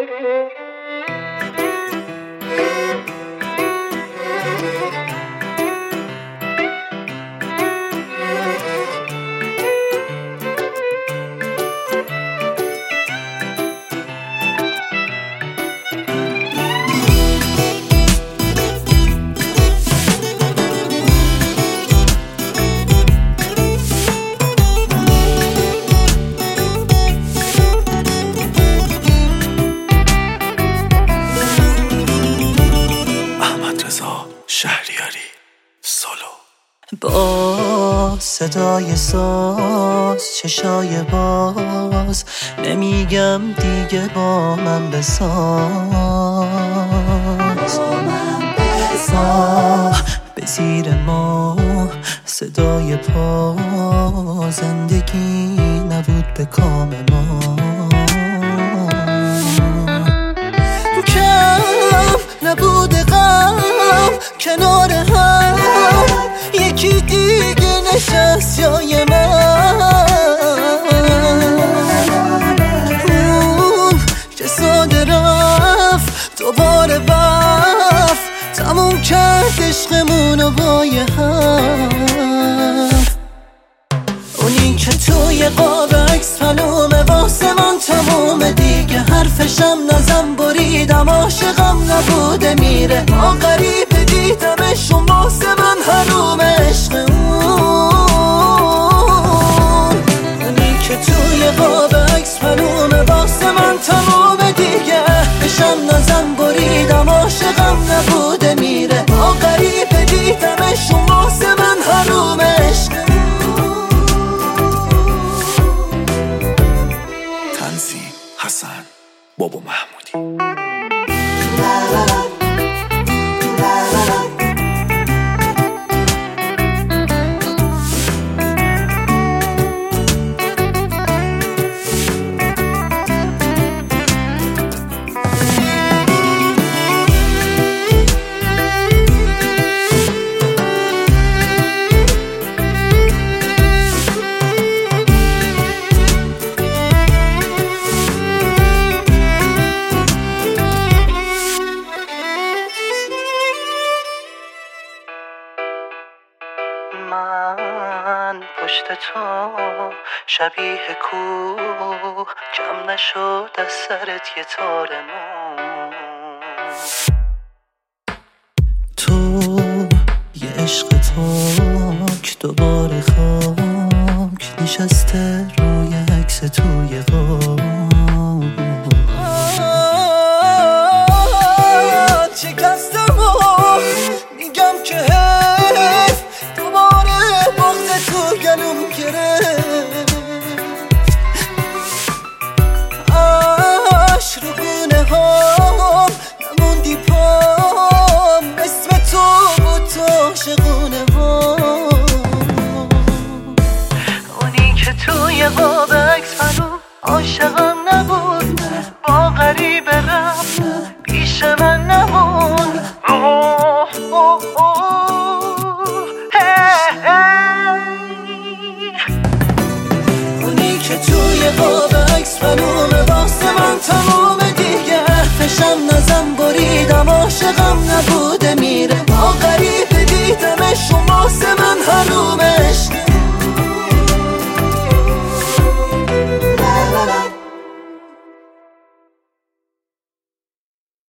شهریاری سولو. با صدای ساز چشای باز نمیگم دیگه با من بساز، به زیر ما صدای پا زندگی نبود به کام ما، کم نبود غم کنار هم یکی دیگه نشست جای من، اون که ساده رفت دوباره بفت تموم کرد عشقمونو با یه هم، اونی که توی قاب عکس معلومه واسه من تمومه دیگه، حرفشم نزن بریدم عاشقم نبوده میره، ما غریبه دیدمشون واسه من حروم عشق اونی که توی قاب عکس معلومه واسه من تمومه دیگه، حرفشم نزن بریدم عاشقم نبوده میره، ما غریبه دیدمشون واسه من حروم عشق. تنظیم حسن بابا محمودی. من پشت تو شبیه کوه کم نشد از سرت یه تار مو، تو یه عشق تاک دوباره خاک نشسته روی عکس توی غار، شکستم و میگم که حیف دوباره بغض تو گلوم گرفت، عشق رو گونه هام نموندی پام، اسم تو بود تو عاشقونه هام، اونی که توی قاب عکس هنوز عاشقم نبود با غریبه رفت پیش من